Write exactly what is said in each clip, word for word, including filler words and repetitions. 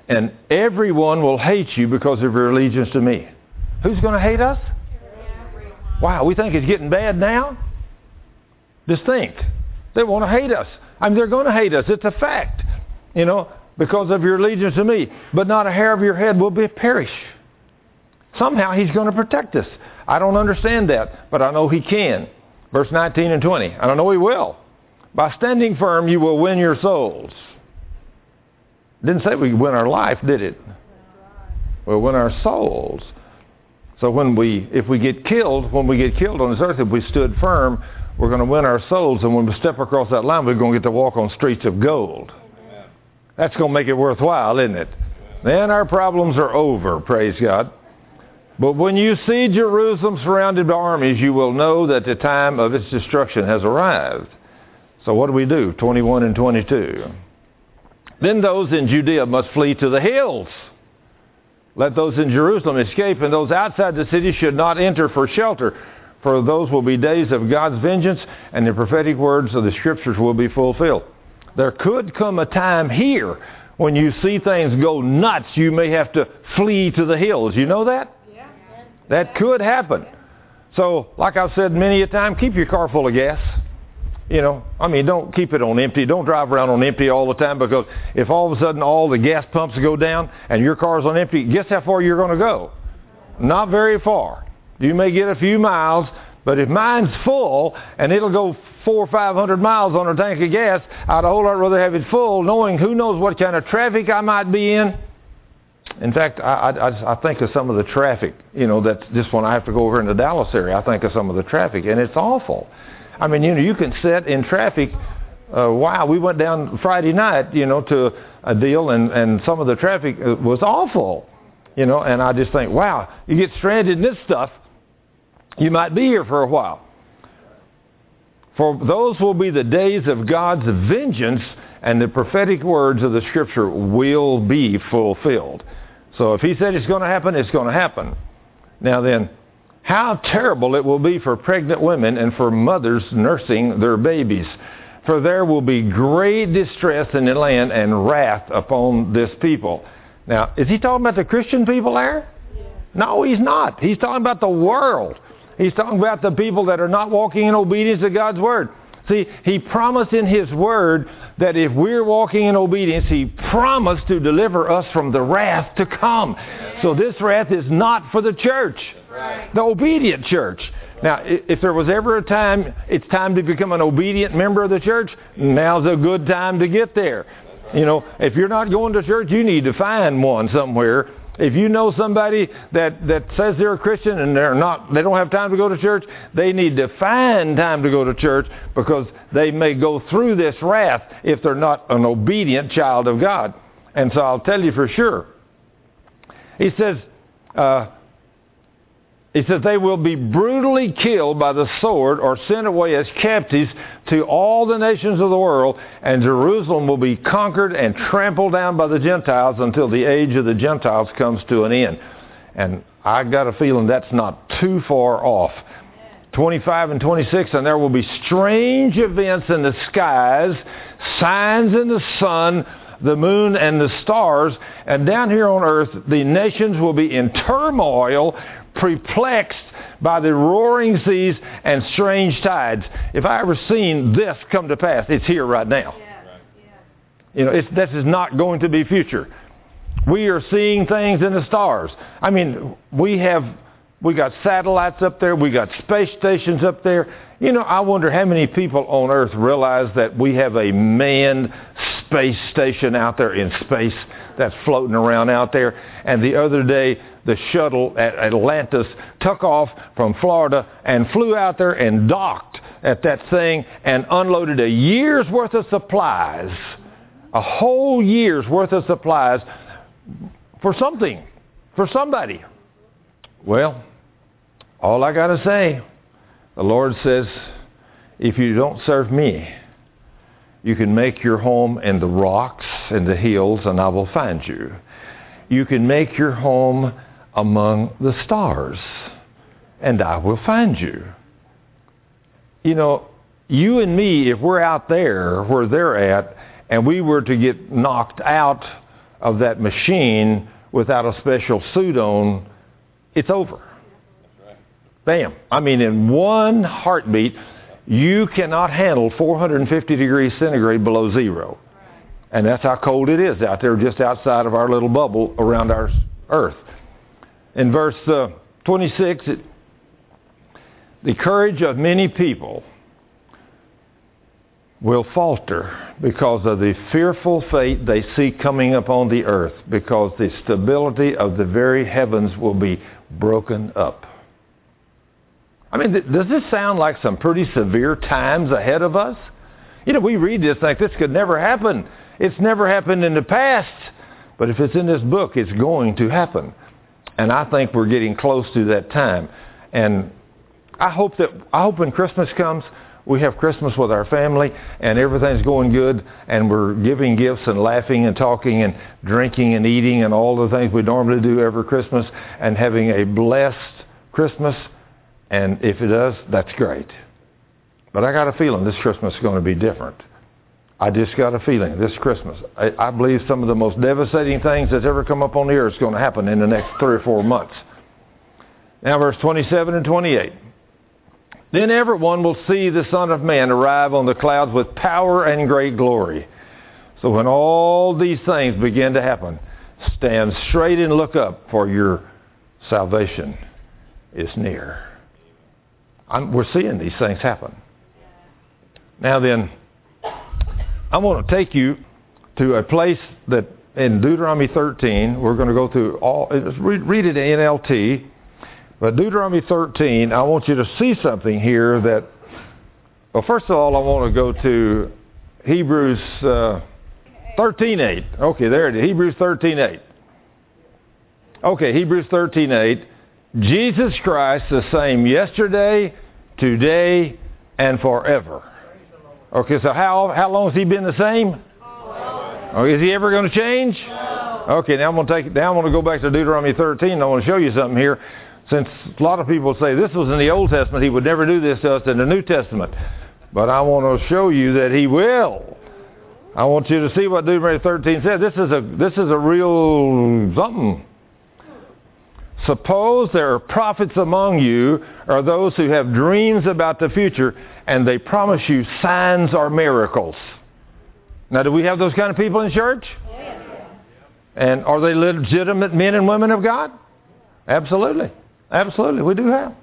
And everyone will hate you because of your allegiance to me. Who's going to hate us? Wow, we think it's getting bad now? Just think. They want to hate us. I mean, they're going to hate us. It's a fact. You know, because of your allegiance to me. But not a hair of your head will be perish. Somehow he's going to protect us. I don't understand that, but I know he can. Verse nineteen and twenty. And I know he will. By standing firm, you will win your souls. Didn't say we win our life, did it? We'll win our souls. So when we, if we get killed, when we get killed on this earth, if we stood firm, we're going to win our souls. And when we step across that line, we're going to get to walk on streets of gold. Amen. That's going to make it worthwhile, isn't it? Amen. Then our problems are over, praise God. But when you see Jerusalem surrounded by armies, you will know that the time of its destruction has arrived. So what do we do? twenty-one and twenty-two. Then those in Judea must flee to the hills. Let those in Jerusalem escape, and those outside the city should not enter for shelter. For those will be days of God's vengeance, and the prophetic words of the Scriptures will be fulfilled. There could come a time here when you see things go nuts, you may have to flee to the hills. You know that? Yeah. That could happen. So, like I've said many a time, keep your car full of gas. You know, I mean, don't keep it on empty. Don't drive around on empty all the time, because if all of a sudden all the gas pumps go down and your car's on empty, guess how far you're going to go? Not very far. You may get a few miles, but if mine's full and it'll go four or five hundred miles on a tank of gas, I'd a whole lot rather have it full, knowing who knows what kind of traffic I might be in. In fact, I, I, I think of some of the traffic, you know, that's just when I have to go over in the Dallas area, I think of some of the traffic, and it's awful. I mean, you know, you can sit in traffic. Uh, wow, we went down Friday night, you know, to a deal, and, and some of the traffic was awful, you know, and I just think, wow, you get stranded in this stuff, you might be here for a while. For those will be the days of God's vengeance, and the prophetic words of the Scripture will be fulfilled. So if he said it's going to happen, it's going to happen. Now then, how terrible it will be for pregnant women and for mothers nursing their babies. For there will be great distress in the land and wrath upon this people. Now, is he talking about the Christian people there? Yeah. No, he's not. He's talking about the world. He's talking about the people that are not walking in obedience to God's Word. See, he promised in his Word that if we're walking in obedience, he promised to deliver us from the wrath to come. Yeah. So this wrath is not for the church. Right. The obedient church. Now, if there was ever a time, it's time to become an obedient member of the church, now's a good time to get there. You know, if you're not going to church, you need to find one somewhere. If you know somebody that, that says they're a Christian and they're not, they don't have time to go to church, they need to find time to go to church, because they may go through this wrath if they're not an obedient child of God. And so I'll tell you for sure. He says, uh, He says, they will be brutally killed by the sword or sent away as captives to all the nations of the world, and Jerusalem will be conquered and trampled down by the Gentiles until the age of the Gentiles comes to an end. And I got a feeling that's not too far off. twenty-five and twenty-six, and there will be strange events in the skies, signs in the sun, the moon, and the stars. And down here on earth, the nations will be in turmoil, perplexed by the roaring seas and strange tides. If I ever seen this come to pass, it's here right now. Yeah. Right. You know, it's, this is not going to be future. We are seeing things in the stars. I mean, we have, we got satellites up there, we got space stations up there. You know, I wonder how many people on Earth realize that we have a manned space station out there in space that's floating around out there. And the other day, the shuttle at Atlantis took off from Florida and flew out there and docked at that thing and unloaded a year's worth of supplies, a whole year's worth of supplies for something, for somebody. Well, all I got to say, the Lord says, if you don't serve me, you can make your home in the rocks and the hills, and I will find you. You can make your home among the stars, and I will find you. You know, you and me, if we're out there where they're at, and we were to get knocked out of that machine without a special suit on, it's over. Bam. I mean, in one heartbeat, you cannot handle four hundred fifty degrees centigrade below zero. And that's how cold it is out there just outside of our little bubble around our earth. In verse uh, twenty-six, it, the courage of many people will falter because of the fearful fate they see coming upon the earth, because the stability of the very heavens will be broken up. I mean, th- does this sound like some pretty severe times ahead of us? You know, we read this like this could never happen. It's never happened in the past. But if it's in this book, it's going to happen. And I think we're getting close to that time. And I hope that, I hope when Christmas comes, we have Christmas with our family and everything's going good and we're giving gifts and laughing and talking and drinking and eating and all the things we normally do every Christmas and having a blessed Christmas. And if it does, that's great. But I got a feeling this Christmas is going to be different. I just got a feeling this Christmas. I, I believe some of the most devastating things that's ever come up on the earth is going to happen in the next three or four months. Now verse twenty-seven and twenty-eight. Then everyone will see the Son of Man arrive on the clouds with power and great glory. So when all these things begin to happen, stand straight and look up, for your salvation is near. I'm, we're seeing these things happen. Now then, I want to take you to a place that in Deuteronomy thirteen, we're going to go through all, read, read it in N L T, but Deuteronomy thirteen, I want you to see something here that, well, first of all, I want to go to Hebrews uh, thirteen eight. Okay, there it is, Hebrews thirteen eight. Okay, Hebrews thirteen eight. Jesus Christ the same yesterday, today, and forever. Okay, so how how long has he been the same? Oh, is he ever going to change? Okay, now I'm going to take now I'm going to go back to Deuteronomy thirteen. I want to show you something here. Since a lot of people say this was in the Old Testament, he would never do this to us in the New Testament. But I want to show you that he will. I want you to see what Deuteronomy thirteen said. This is a this is a real something. Suppose there are prophets among you, or those who have dreams about the future, and they promise you signs or miracles. Now, do we have those kind of people in church? Yeah. And are they legitimate men and women of God? Absolutely. Absolutely, we do have.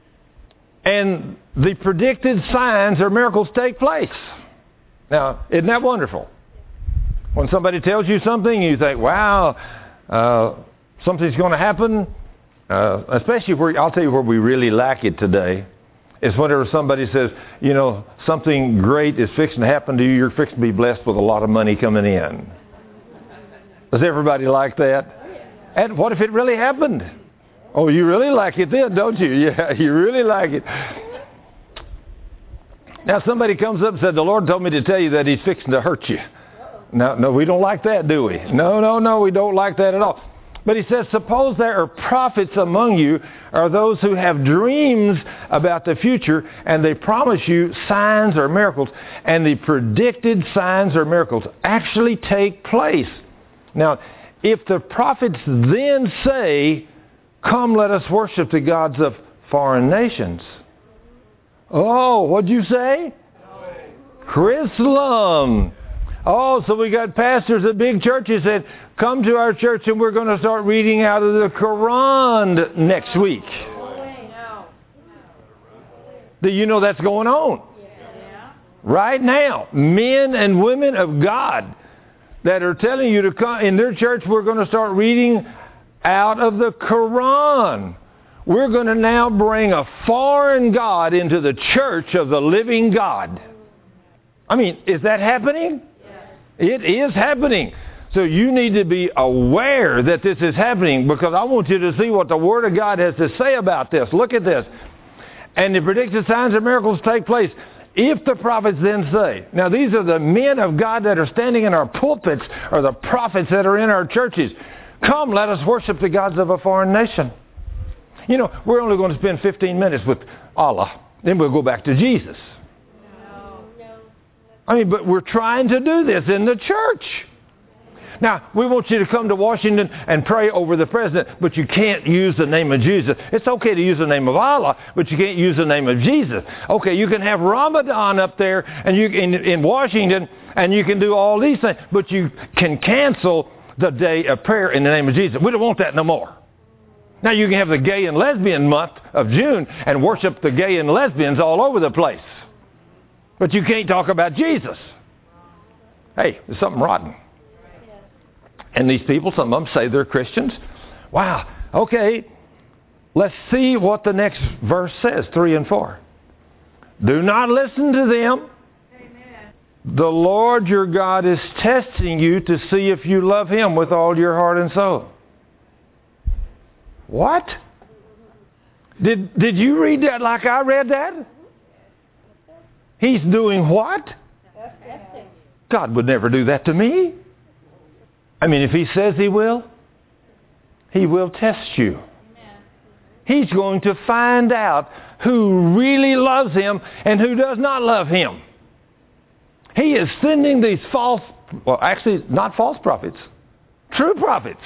And the predicted signs or miracles take place. Now, isn't that wonderful? When somebody tells you something, you think, wow, uh, something's going to happen. Uh, especially where, I'll tell you where we really lack it today, is whenever somebody says, you know, something great is fixing to happen to you, you're fixing to be blessed with a lot of money coming in. Does everybody like that? And what if it really happened? Oh, you really like it then, don't you? Yeah, you really like it. Now somebody comes up and said, the Lord told me to tell you that he's fixing to hurt you. No, no, we don't like that, do we? No, no, no, we don't like that at all. But he says, suppose there are prophets among you, or those who have dreams about the future, and they promise you signs or miracles, and the predicted signs or miracles actually take place. Now, if the prophets then say, come, let us worship the gods of foreign nations. Oh, what'd you say? Chrislam. Oh, so we got pastors at big churches that come to our church and we're going to start reading out of the Quran next week. Do you know that's going on? Right now, men and women of God that are telling you to come in their church, we're going to start reading out of the Quran. We're going to now bring a foreign God into the church of the living God. I mean, is that happening? It is happening. So you need to be aware that this is happening, because I want you to see what the Word of God has to say about this. Look at this. And the predicted signs and miracles take place if the prophets then say. Now these are the men of God that are standing in our pulpits, or the prophets that are in our churches. Come, let us worship the gods of a foreign nation. You know, we're only going to spend fifteen minutes with Allah. Then we'll go back to Jesus. I mean, but we're trying to do this in the church. Now, we want you to come to Washington and pray over the president, but you can't use the name of Jesus. It's okay to use the name of Allah, but you can't use the name of Jesus. Okay, you can have Ramadan up there and you in, in Washington, and you can do all these things, but you can cancel the day of prayer in the name of Jesus. We don't want that no more. Now, you can have the gay and lesbian month of June and worship the gay and lesbians all over the place. But you can't talk about Jesus. Hey, there's something rotten. And these people, some of them say they're Christians. Wow. Okay, let's see what the next verse says, three and four. Do not listen to them. Amen. The Lord your God is testing you to see if you love Him with all your heart and soul. What? Did, did you read that like I read that? He's doing what? God would never do that to me. I mean, if He says He will, He will test you. He's going to find out who really loves Him and who does not love Him. He is sending these false, well, actually not false prophets, true prophets.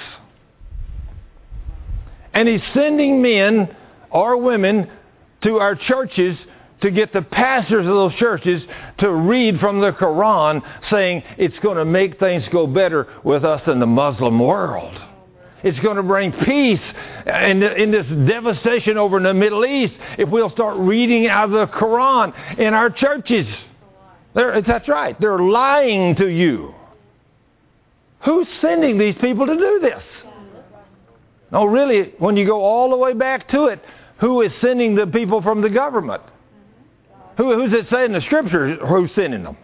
And He's sending men or women to our churches to get the pastors of those churches to read from the Quran saying it's going to make things go better with us in the Muslim world. It's going to bring peace in, in this devastation over in the Middle East if we'll start reading out of the Quran in our churches. They're, that's right. They're lying to you. Who's sending these people to do this? No, really, when you go all the way back to it, who is sending the people from the government? Who, who's it say in the Scripture who's sending them?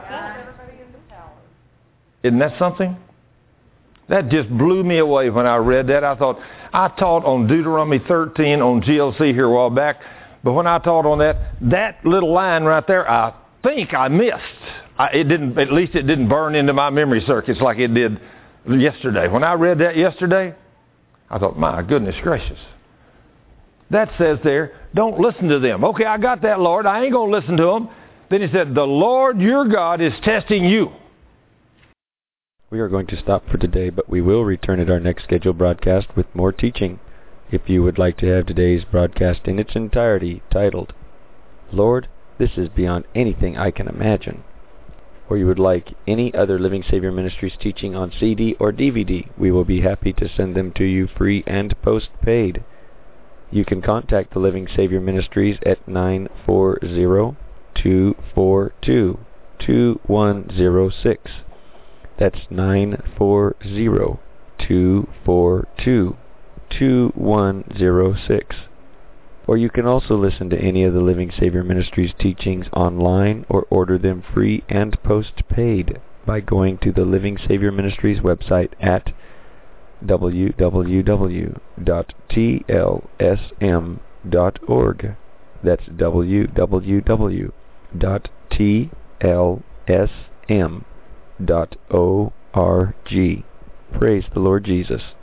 Isn't that something? That just blew me away when I read that. I thought, I taught on Deuteronomy thirteen on G L C here a while back, but when I taught on that, that little line right there, I think I missed. I, it didn't, at least it didn't burn into my memory circuits like it did yesterday. When I read that yesterday, I thought, my goodness gracious. That says there, don't listen to them. Okay, I got that, Lord. I ain't going to listen to them. Then He said, the Lord your God is testing you. We are going to stop for today, but we will return at our next scheduled broadcast with more teaching. If you would like to have today's broadcast in its entirety titled, Lord, this is beyond anything I can imagine, or you would like any other Living Savior Ministries teaching on C D or D V D, we will be happy to send them to you free and post-paid. You can contact the Living Savior Ministries at nine four zero, two four two, two one zero six. That's nine four zero, two four two, two one zero six. Or you can also listen to any of the Living Savior Ministries teachings online or order them free and post-paid by going to the Living Savior Ministries website at w w w dot t l s m dot org. That's w w w dot t l s m dot org. Praise the Lord Jesus.